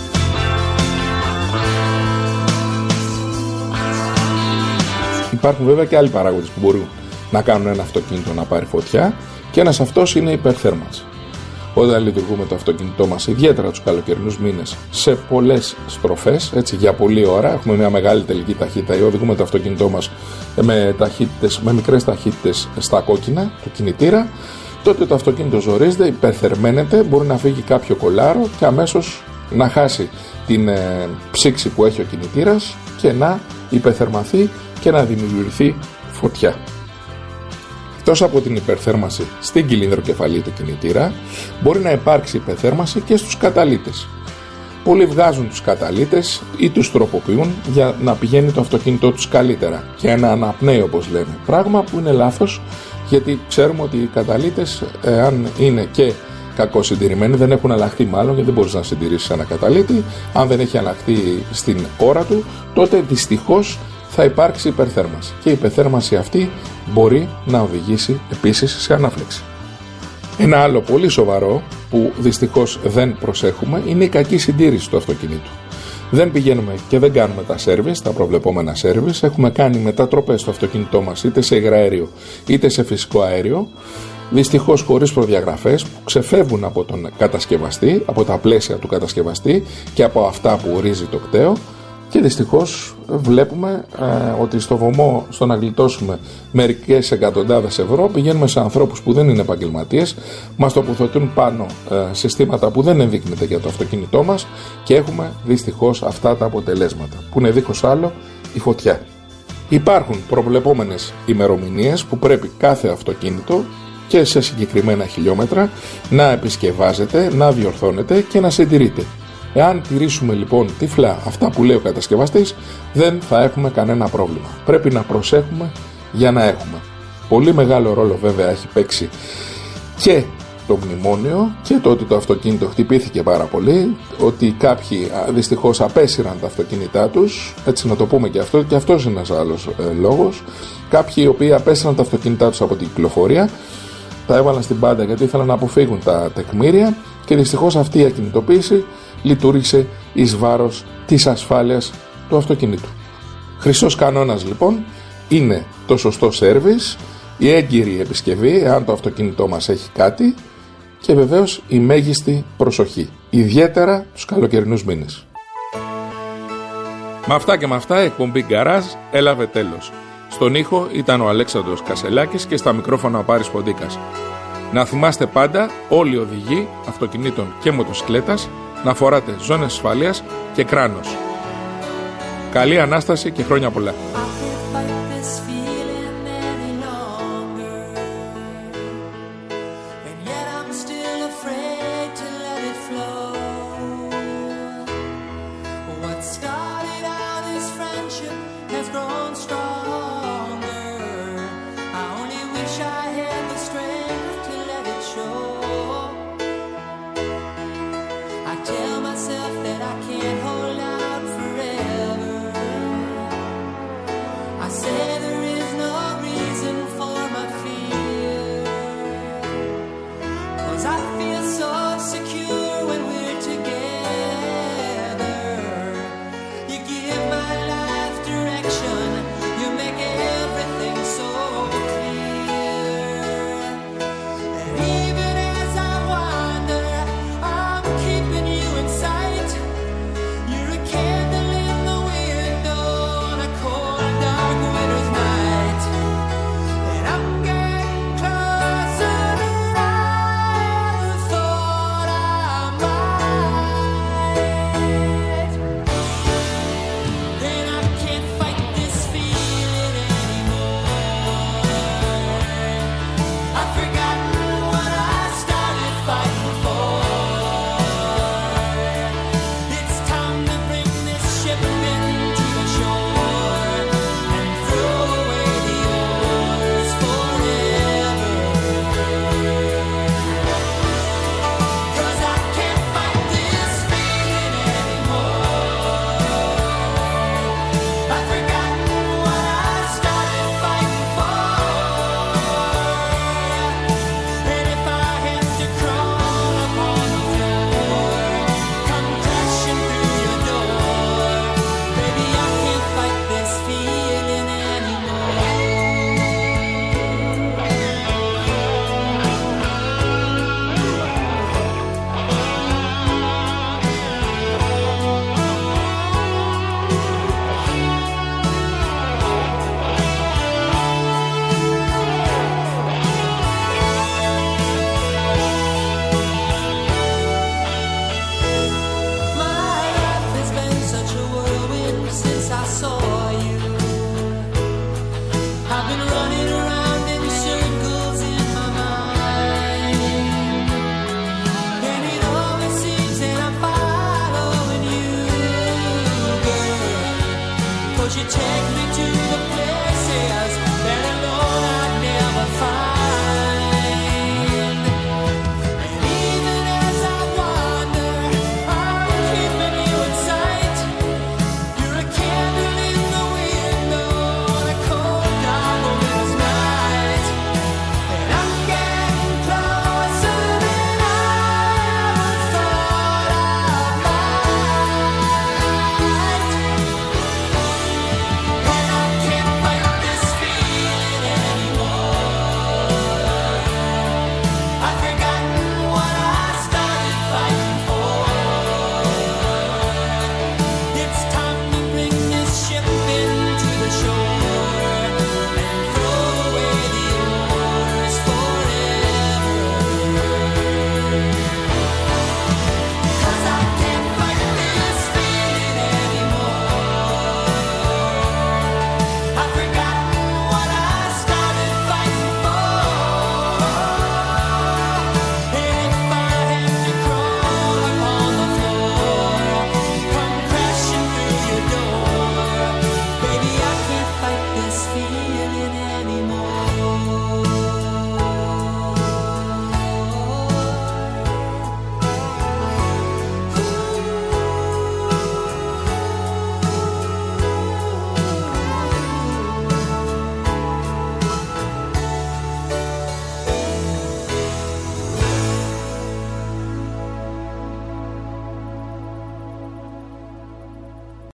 Υπάρχουν βέβαια και άλλοι παράγοντες που μπορούν να κάνουν ένα αυτοκίνητο να πάρει φωτιά και ένας αυτός είναι η υπερθέρμανση. Όταν λειτουργούμε το αυτοκίνητό μας, ιδιαίτερα τους καλοκαιρινούς μήνες, σε πολλές στροφές, έτσι, για πολλή ώρα, έχουμε μια μεγάλη τελική ταχύτητα ή οδηγούμε το αυτοκίνητό μας με, ταχύτητες, με μικρές ταχύτητες στα κόκκινα του κινητήρα, τότε το αυτοκίνητο ζορίζεται, υπερθερμαίνεται, μπορεί να φύγει κάποιο κολάρο και αμέσως να χάσει την ε, ψήξη που έχει ο κινητήρας και να υπερθερμαθεί και να δημιουργηθεί φωτιά. Εκτός από την υπερθέρμανση στην κυλινδροκεφαλή του κινητήρα, μπορεί να υπάρξει υπερθέρμανση και στους καταλύτες. Πολλοί βγάζουν τους καταλύτες ή τους τροποποιούν για να πηγαίνει το αυτοκίνητό τους καλύτερα και να αναπνέει, όπως λέμε. Πράγμα που είναι λάθος, γιατί ξέρουμε ότι οι καταλύτες, αν είναι και κακοσυντηρημένοι, δεν έχουν αλλάχθει μάλλον, γιατί δεν μπορείς να συντηρήσεις ένα καταλύτη, αν δεν έχει αλλάχθει στην ώρα του, τότε δυστυχώς θα υπάρξει υπερθέρμανση. Και η υπερθέρμανση αυτή μπορεί να οδηγήσει επίσης σε ανάφλεξη. Ένα άλλο πολύ σοβαρό που δυστυχώς δεν προσέχουμε είναι η κακή συντήρηση του αυτοκινήτου. Δεν πηγαίνουμε και δεν κάνουμε τα σέρβις, τα προβλεπόμενα σέρβις. Έχουμε κάνει μετατροπές στο αυτοκίνητό μας είτε σε υγραέριο είτε σε φυσικό αέριο. Δυστυχώς χωρίς προδιαγραφές που ξεφεύγουν από τον κατασκευαστή, από τα πλαίσια του κατασκευαστή και από αυτά που ορίζει το κτέο. Και δυστυχώς βλέπουμε ε, ότι στο βωμό, στο να γλιτώσουμε μερικές εκατοντάδες ευρώ, πηγαίνουμε σε ανθρώπους που δεν είναι επαγγελματίες, μας τοποθετούν πάνω ε, συστήματα που δεν ενδείκνυται για το αυτοκίνητό μας και έχουμε δυστυχώς αυτά τα αποτελέσματα, που είναι δίχως άλλο η φωτιά. Υπάρχουν προβλεπόμενες ημερομηνίες που πρέπει κάθε αυτοκίνητο και σε συγκεκριμένα χιλιόμετρα να επισκευάζεται, να διορθώνεται και να συντηρείται. Εάν τηρήσουμε λοιπόν τυφλά αυτά που λέει ο κατασκευαστής, δεν θα έχουμε κανένα πρόβλημα. Πρέπει να προσέχουμε για να έχουμε. Πολύ μεγάλο ρόλο βέβαια έχει παίξει και το μνημόνιο και το ότι το αυτοκίνητο χτυπήθηκε πάρα πολύ, ότι κάποιοι δυστυχώς απέσυραν τα αυτοκίνητά τους, έτσι να το πούμε και αυτό, και αυτός είναι ένας άλλος ε, λόγος. Κάποιοι οι οποίοι απέσυραν τα αυτοκίνητά τους από την κυκλοφορία, τα έβαλαν στην πάντα γιατί ήθελαν να αποφύγουν τα τεκμήρια και δυστυχώς αυτή η ακινητοποίηση λειτουργήσε εις βάρος της ασφάλειας του αυτοκινήτου. Χρυσός κανόνας λοιπόν είναι το σωστό σέρβις, η έγκυρη επισκευή εάν το αυτοκίνητό μας έχει κάτι και βεβαίως η μέγιστη προσοχή, ιδιαίτερα τους καλοκαιρινούς μήνες. Με αυτά και με αυτά η εκπομπή Garage έλαβε τέλος. Στον ήχο ήταν ο Αλέξανδρος Κασελάκης και στα μικρόφωνα ο Πάρης Ποντίκας. Να θυμάστε πάντα όλοι οι οδηγοί αυτοκινήτων και μοτοσυκλέτας να φοράτε ζώνες ασφαλείας και κράνος. Καλή Ανάσταση και χρόνια πολλά.